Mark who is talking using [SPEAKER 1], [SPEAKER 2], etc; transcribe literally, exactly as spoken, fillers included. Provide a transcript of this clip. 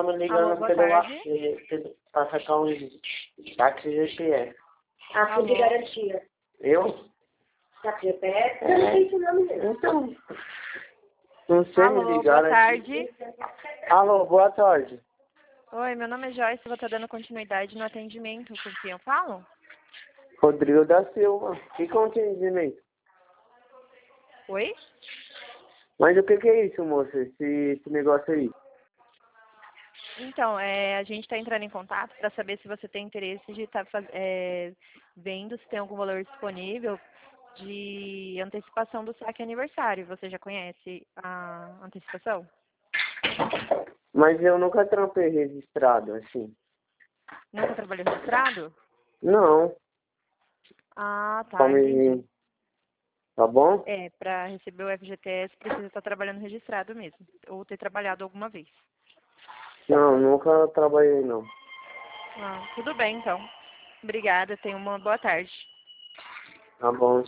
[SPEAKER 1] estamos
[SPEAKER 2] Alô,
[SPEAKER 1] ligando
[SPEAKER 2] boa
[SPEAKER 1] pelo
[SPEAKER 2] tarde.
[SPEAKER 1] A- para sacar um táxi G P S.
[SPEAKER 3] A fundo de garantia.
[SPEAKER 1] Eu?
[SPEAKER 3] Tá G P S? Eu não sei esse nome mesmo.
[SPEAKER 1] Então, não sei me
[SPEAKER 2] Alô,
[SPEAKER 1] ligar
[SPEAKER 2] boa tarde.
[SPEAKER 1] Alô, boa tarde.
[SPEAKER 2] Oi, meu nome é Joyce, vou estar dando continuidade no atendimento. Com quem eu falo?
[SPEAKER 1] Rodrigo da Silva. Que contingimento?
[SPEAKER 2] Oi?
[SPEAKER 1] Mas o que que é isso, moça? Esse, esse negócio aí?
[SPEAKER 2] Então, é, a gente está entrando em contato para saber se você tem interesse de estar é, vendo se tem algum valor disponível de antecipação do saque aniversário. Você já conhece a antecipação?
[SPEAKER 1] Mas eu nunca trampei registrado, assim.
[SPEAKER 2] Nunca trabalhou registrado?
[SPEAKER 1] Não.
[SPEAKER 2] Ah,
[SPEAKER 1] Só
[SPEAKER 2] tá, entendi.
[SPEAKER 1] me... Tá bom?
[SPEAKER 2] É, para receber o F G T S precisa estar trabalhando registrado mesmo, ou ter trabalhado alguma vez.
[SPEAKER 1] Não, nunca trabalhei, não.
[SPEAKER 2] Ah, tudo bem, então. Obrigada, tenha uma boa tarde.
[SPEAKER 1] Tá bom.